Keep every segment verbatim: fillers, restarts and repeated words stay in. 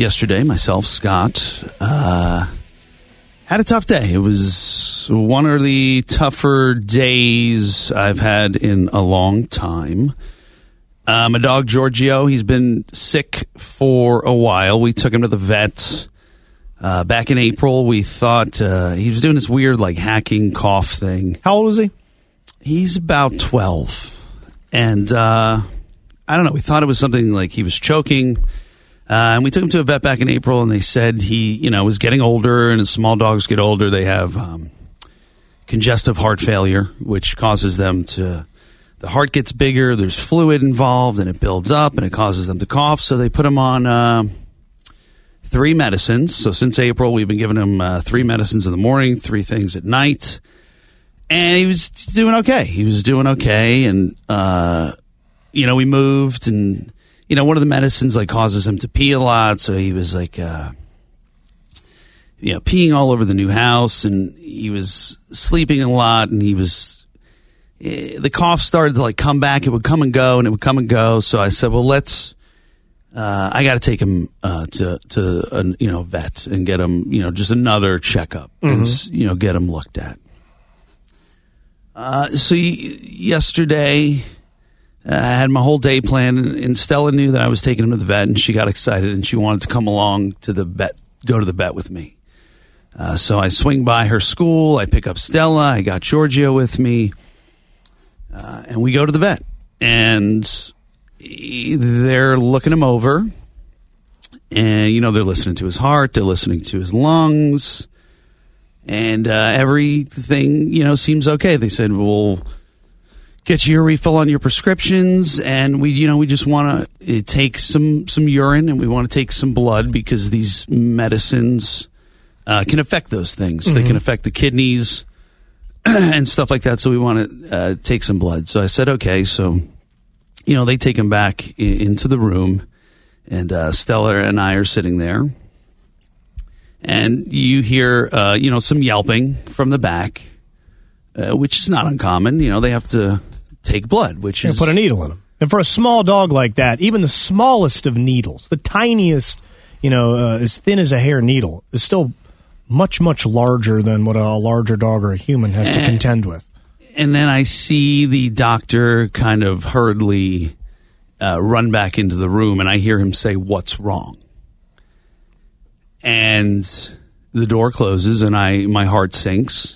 yesterday, myself, Scott, uh, had a tough day. It was one of the tougher days I've had in a long time. Uh, my dog, Giorgio, he's been sick for a while. We took him to the vet uh, back in April. We thought uh, he was doing this weird, like, hacking cough thing. How old was he? He's about twelve. And uh, I don't know. We thought it was something like he was choking. Uh, and we took him to a vet back in April, and they said he, you know, was getting older, and as small dogs get older, they have um, congestive heart failure, which causes them to, the heart gets bigger, there's fluid involved, and it builds up, and it causes them to cough. So they put him on uh, three medicines. So since April, we've been giving him uh, three medicines in the morning, three things at night. And he was doing okay. He was doing okay. And, uh, you know, we moved and, you know, one of the medicines like causes him to pee a lot. So he was like, uh, you know, peeing all over the new house, and he was sleeping a lot, and he was, eh, the cough started to like come back. It would come and go and it would come and go. So I said, well, let's, uh, I got to take him, uh, to, to, a, you know, vet and get him, you know, just another checkup mm-hmm. and, you know, get him looked at. Uh, so y- yesterday, uh, I had my whole day planned, and, and Stella knew that I was taking him to the vet, and she got excited, and she wanted to come along to the vet, go to the vet with me. Uh, so I swing by her school, I pick up Stella, I got Giorgio with me, uh, and we go to the vet, and they're looking him over, and, you know, they're listening to his heart, they're listening to his lungs. And uh, everything, you know, seems okay. They said, we'll get you a refill on your prescriptions, and we, you know, we just want to take some, some urine, and we want to take some blood, because these medicines uh, can affect those things. Mm-hmm. They can affect the kidneys and stuff like that, so we want to uh, take some blood. So I said, okay. So, you know, they take him back I- into the room, and uh, Stella and I are sitting there. And you hear, uh, you know, some yelping from the back, uh, which is not uncommon. You know, they have to take blood, which is... put a needle in him. And for a small dog like that, even the smallest of needles, the tiniest, you know, uh, as thin as a hair needle, is still much, much larger than what a larger dog or a human has to and, contend with. And then I see the doctor kind of hurriedly uh, run back into the room, and I hear him say, "What's wrong?" And the door closes, and I my heart sinks.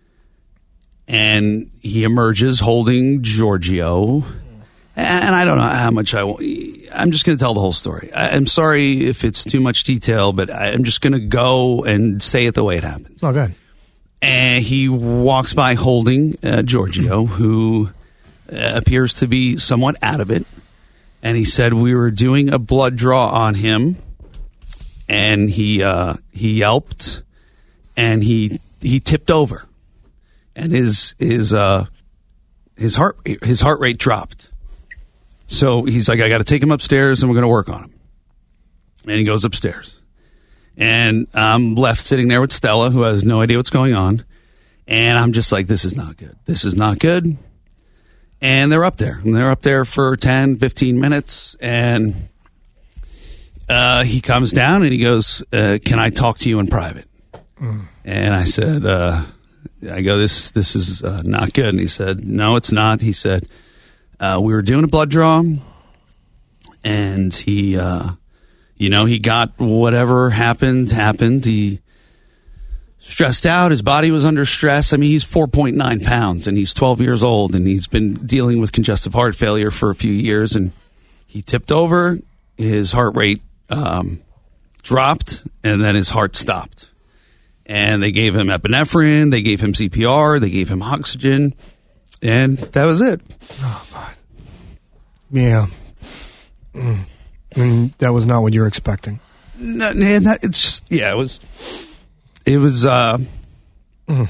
And he emerges holding Giorgio. And I don't know how much I I'm just going to tell the whole story. I'm sorry if it's too much detail, but I'm just going to go and say it the way it happened. Oh, good. And he walks by holding uh, Giorgio, who uh, appears to be somewhat out of it. And he said we were doing a blood draw on him. And he uh, he yelped, and he he tipped over, and his his uh, his heart his heart rate dropped. So he's like, I got to take him upstairs, and we're going to work on him. And he goes upstairs, and I'm left sitting there with Stella, who has no idea what's going on, and I'm just like, this is not good. This is not good. And they're up there, and they're up there for ten, fifteen minutes, and. Uh, he comes down and he goes, uh, can I talk to you in private? Mm. And I said, uh, I go, this this is uh, not good. And he said, no, it's not. He said, uh, we were doing a blood draw, and he, uh, you know, he got whatever happened, happened. He stressed out. His body was under stress. I mean, he's four point nine pounds, and he's twelve years old, and he's been dealing with congestive heart failure for a few years, and he tipped over. His heart rate Um, dropped, and then his heart stopped. And they gave him epinephrine, they gave him C P R, they gave him oxygen, and that was it. Oh, God. Yeah. Mm. And that was not what you were expecting. No, man, that, it's just, yeah, it was, it was, uh... Mm.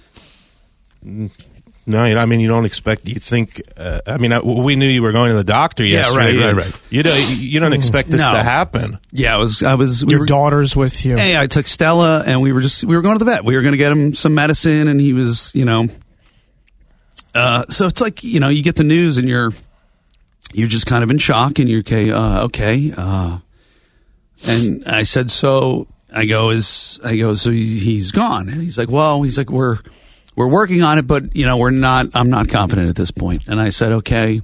No, I mean, you don't expect, you think, uh, I mean, we knew you were going to the doctor yesterday. Yeah, right, right, right. You don't, you don't expect this no. to happen. Yeah, I was, I was, we Your were, daughter's with you. Hey, I took Stella, and we were just, we were going to the vet. We were going to get him some medicine, and he was, you know, uh, so it's like, you know, you get the news, and you're, you're just kind of in shock, and you're okay, uh, okay, uh, And I said, so I go, is I go, so he, he's gone. And he's like, well, he's like, we're we're working on it, but you know, we're not. I'm not confident at this point. And I said, okay.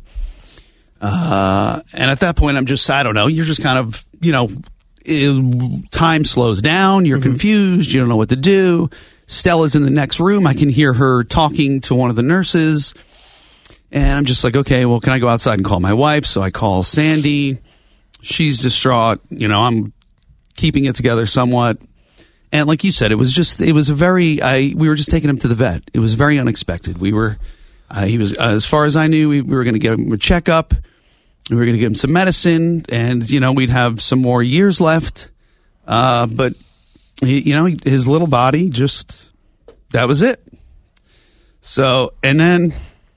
Uh, and at that point, I'm just, I don't know. You're just kind of, you know, it, time slows down. You're mm-hmm. confused. You don't know what to do. Stella's in the next room. I can hear her talking to one of the nurses. And I'm just like, okay, well, can I go outside and call my wife? So I call Sandy. She's distraught. You know, I'm keeping it together somewhat. And like you said, it was just, it was a very, I, we were just taking him to the vet. It was very unexpected. We were, uh, he was, uh, as far as I knew, we, we were going to get him a checkup. We were going to give him some medicine, and, you know, we'd have some more years left. Uh, but, he, you know, his little body just, that was it. So, and then,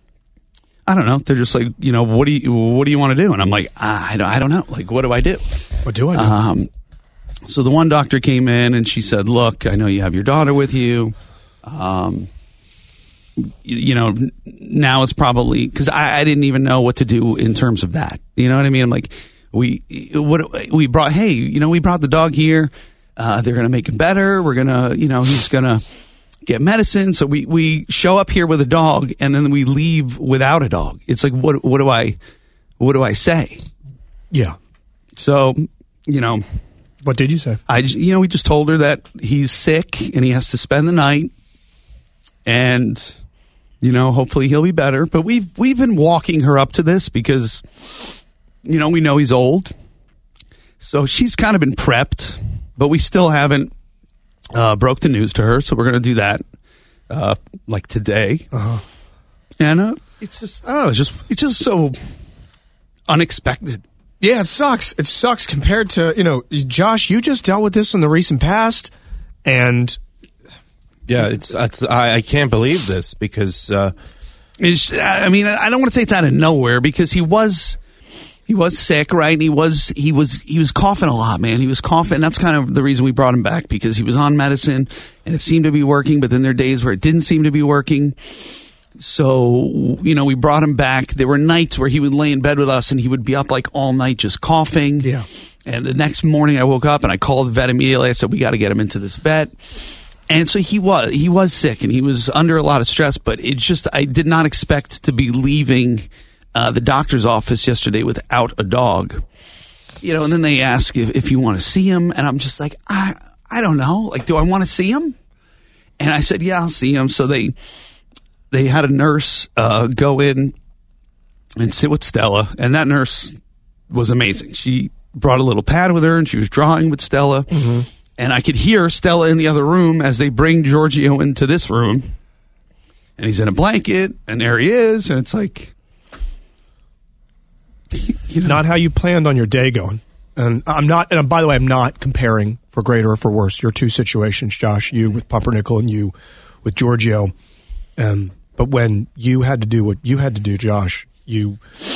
I don't know, they're just like, you know, what do you, what do you want to do? And I'm like, I don't, I don't know. Like, what do I do? What do I do? Um, so the one doctor came in and she said, look, I know you have your daughter with you. Um, you know, now it's probably because I, I didn't even know what to do in terms of that. You know what I mean? I'm like, we what we brought. Hey, you know, we brought the dog here. Uh, they're gonna make him better. We're gonna, you know, he's gonna get medicine. So we we show up here with a dog, and then we leave without a dog. It's like, what what do I what do I say? Yeah. So, you know, what did you say? I you know we just told her that he's sick and he has to spend the night, and you know, hopefully he'll be better. But we've we've been walking her up to this because, you know, we know he's old. So she's kind of been prepped, but we still haven't uh, broke the news to her. So we're going to do that uh, like today. Uh-huh. And uh, it's just, oh, it's just, it's just so unexpected. Yeah, it sucks. It sucks compared to, you know, Josh, you just dealt with this in the recent past, and yeah, it's, it's I, I can't believe this because uh, it's, I mean, I don't want to say it's out of nowhere because he was he was sick, right? And he was he was he was coughing a lot, man. He was coughing. That's kind of the reason we brought him back, because he was on medicine and it seemed to be working, but then there are days where it didn't seem to be working. So, you know, we brought him back. There were nights where he would lay in bed with us and he would be up like all night just coughing. Yeah. And the next morning I woke up and I called the vet immediately. I said, we got to get him into this vet. And so he was he was sick and he was under a lot of stress, but it just, I did not expect to be leaving uh, the doctor's office yesterday without a dog. You know, and then they ask if, if you want to see him, and I'm just like, I I don't know. Like, do I want to see him? And I said, yeah, I'll see him. So they they had a nurse uh, go in and sit with Stella, and that nurse was amazing. She brought a little pad with her and she was drawing with Stella. Mm-hmm. And I could hear Stella in the other room as they bring Giorgio into this room. And he's in a blanket, and there he is. And it's like, you know. Not how you planned on your day going. And I'm not, and by the way, I'm not comparing for greater or for worse your two situations, Josh, you with Pumpernickel and you with Giorgio. Um, but when you had to do what you had to do, Josh, you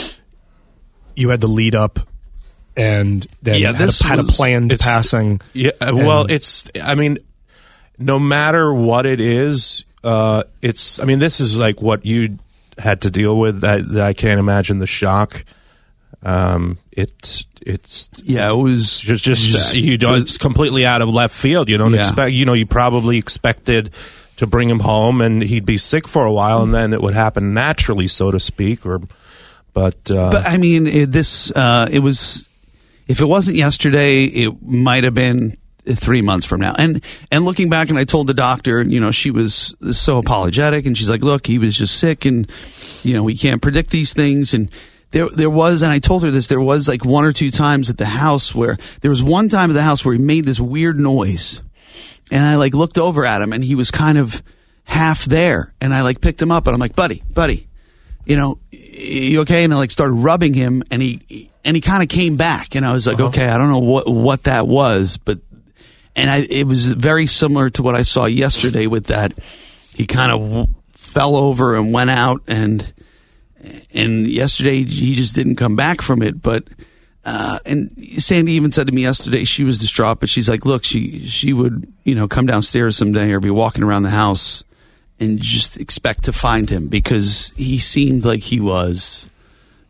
you had the lead up. And then yeah, had, a, had a planned passing. Yeah, well, it's, I mean, no matter what it is, uh, it's, I mean, this is like what you had to deal with. I, I can't imagine the shock. Um, it, it's, yeah, it was just, just, just you don't, it's completely out of left field. You don't yeah. expect, you know, you probably expected to bring him home and he'd be sick for a while and then it would happen naturally, so to speak, or, but, uh, but I mean, it, this, uh, it was, if it wasn't yesterday, it might have been three months from now. And and looking back, and I told the doctor, you know, she was so apologetic, and she's like, look, he was just sick, and, you know, we can't predict these things. And there there was, and I told her this, there was like one or two times at the house where, there was one time at the house where he made this weird noise. And I like looked over at him, and he was kind of half there. And I like picked him up, and I'm like, buddy, buddy, you know, you okay? And I like started rubbing him, and he and he kind of came back, and I was like, uh-huh. okay, I don't know what what that was, but and I it was very similar to what I saw yesterday with that. He kind of w- fell over and went out, and and yesterday he just didn't come back from it. But uh, and Sandy even said to me yesterday, she was distraught, but she's like, look, she she would, you know, come downstairs someday or be walking around the house and just expect to find him, because he seemed like he was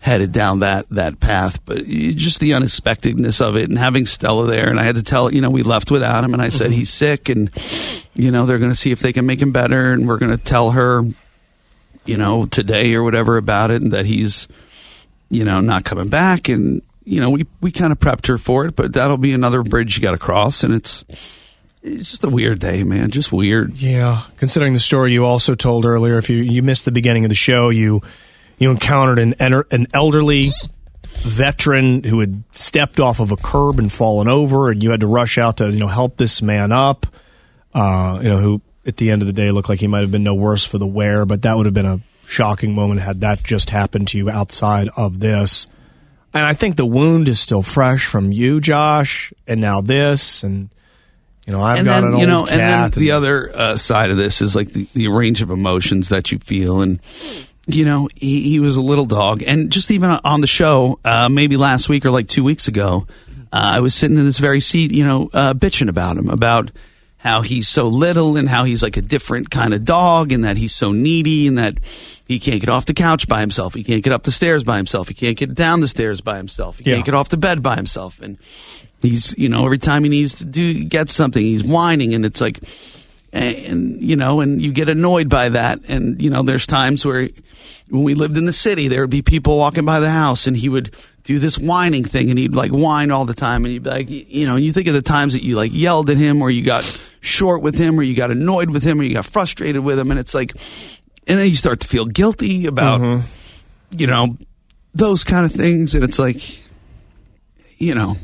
headed down that that path. But just the unexpectedness of it, and having Stella there, and I had to tell, you know, we left without him, and I said mm-hmm. he's sick, and you know they're going to see if they can make him better, and we're going to tell her, you know, today or whatever about it, and that he's, you know, not coming back, and you know we we kind of prepped her for it, but that'll be another bridge you got to cross, and it's. It's just a weird day, man. Just weird. Yeah. Considering the story you also told earlier, if you, you missed the beginning of the show, you you encountered an an elderly veteran who had stepped off of a curb and fallen over, and you had to rush out to you know help this man up. Uh, you know, who at the end of the day looked like he might have been no worse for the wear, but that would have been a shocking moment had that just happened to you outside of this. And I think the wound is still fresh from you, Josh, and now this, and. You know, I've and got then, an old you know, cat. And then and the other uh, side of this is like the, the range of emotions that you feel. And, you know, he, he was a little dog. And just even on the show, uh, maybe last week or like two weeks ago, uh, I was sitting in this very seat, you know, uh, bitching about him, about how he's so little and how he's like a different kind of dog and that he's so needy and that he can't get off the couch by himself. He can't get up the stairs by himself. He can't get down the stairs by himself. He yeah. can't get off the bed by himself. And he's, you know, every time he needs to do get something, he's whining, and it's like, and you know, and you get annoyed by that. And you know, there's times where when we lived in the city, there would be people walking by the house, and he would do this whining thing, and he'd like whine all the time, and you'd be like, you know, you think of the times that you like yelled at him, or you got short with him, or you got annoyed with him, or you got frustrated with him, and it's like, and then you start to feel guilty about, mm-hmm. you know, those kind of things, and it's like, you know.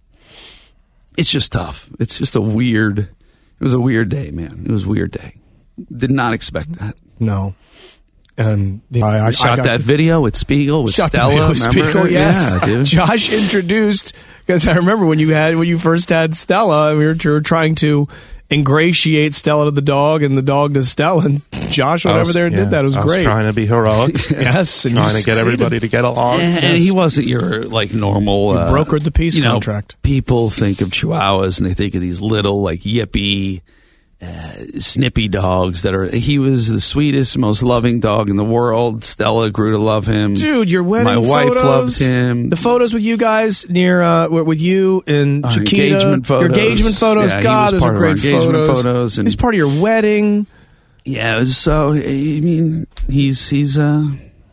It's just tough. It's just a weird, it was a weird day, man. It was a weird day. Did not expect that. No. And the, I, I shot I that the, video with Spiegel, with shot Stella. The video with Spiegel, yes. Yeah, dude. Josh introduced, because I remember when you had, when you first had Stella, we were, we were trying to ingratiate Stella to the dog and the dog to Stella, and Josh went was, over there and yeah, did that. It was I great. was trying to be heroic. Yes. And trying to get everybody to get along. And, yes. and he wasn't your, like, normal... You uh, brokered the peace you know, contract. People think of Chihuahuas, and they think of these little, like, yippy, uh, snippy dogs that are... He was the sweetest, most loving dog in the world. Stella grew to love him. Dude, your wedding My wife photos, loved him. The photos with you guys near, uh, with you and Our Chiquita. engagement photos. Your engagement photos. Yeah, God, those are great photos. photos and he's part of your wedding. Yeah, so, I mean, he's, he's, uh...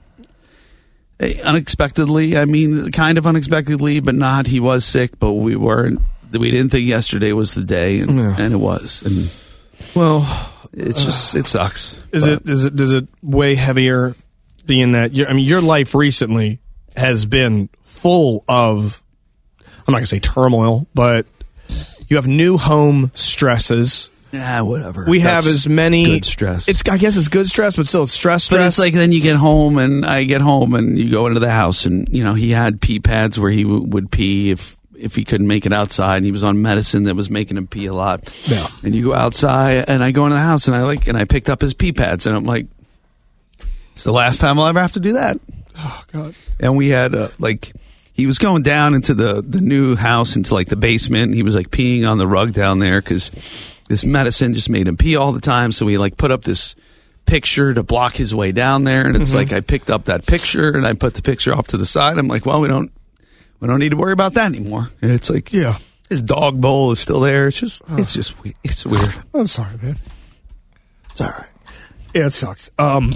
unexpectedly, I mean, kind of unexpectedly, but not. He was sick, but we weren't. We didn't think yesterday was the day, and, yeah. and it was. And well, it's just uh, it sucks. Is it? Is it? Does it weigh heavier? Being that I mean, your life recently has been full of. I'm not gonna say turmoil, but you have new home stresses. Yeah, whatever. We That's have as many good stress. It's I guess it's good stress, but still it's stress. Stress. But it's like then you get home, and I get home, and you go into the house, and you know he had pee pads where he w- would pee if if he couldn't make it outside, and he was on medicine that was making him pee a lot. Yeah. And you go outside, and I go into the house, and I like, and I picked up his pee pads, and I'm like, it's the last time I'll ever have to do that. Oh God. And we had uh, like. He was going down into the, the new house, into like the basement. And he was like peeing on the rug down there because this medicine just made him pee all the time. So we like put up this picture to block his way down there. And it's mm-hmm. like I picked up that picture and I put the picture off to the side. I'm like, well, we don't we don't need to worry about that anymore. And it's like, yeah, his dog bowl is still there. It's just oh. it's just it's weird. I'm sorry, man. It's all right. Yeah, it sucks. Um.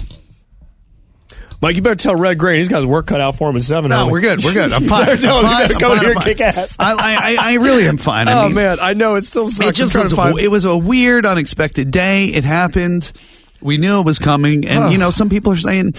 Mike, you better tell Red Grain he's got his work cut out for him at seven. No, we're good. We're good. I'm fine. I'm no, fine. You I'm go fine. here I'm and kick ass. I, I, I really am fine. I oh mean, man, I know it still sucks. It just was, find- it was a weird, unexpected day. It happened. We knew it was coming, and you know, some people are saying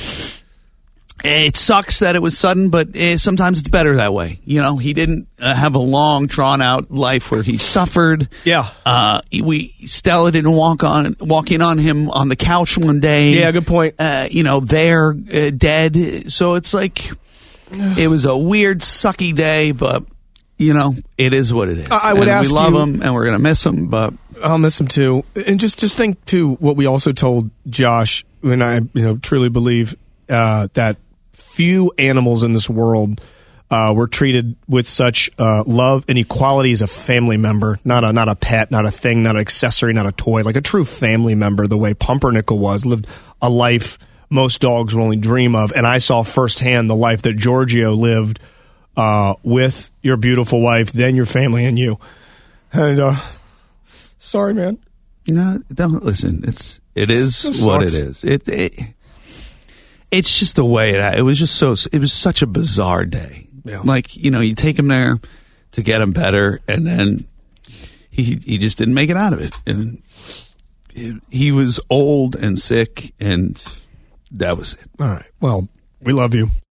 it sucks that it was sudden, but eh, sometimes it's better that way. You know, he didn't uh, have a long, drawn out life where he suffered. Yeah. Uh, we Stella didn't walk on walk in on him on the couch one day. Yeah, good point. Uh, you know, they're uh, dead. So it's like it was a weird, sucky day, but you know, it is what it is. I would and ask we love you, him, and we're gonna miss him, but I'll miss him too. And just just think too what we also told Josh, and I you know truly believe uh, that. Few animals in this world uh, were treated with such uh, love and equality as a family member, not a not a pet, not a thing, not an accessory, not a toy, like a true family member. The way Pumpernickel was, lived a life most dogs will only dream of. And I saw firsthand the life that Giorgio lived uh, with your beautiful wife, then your family and you. And uh, sorry, man. No, don't listen. It's it is This what sucks. it is. It, it it's just the way it. It was just so. It was such a bizarre day. Yeah. Like, you know, you take him there to get him better, and then he he just didn't make it out of it, and it, he was old and sick, and that was it. All right. Well, we love you.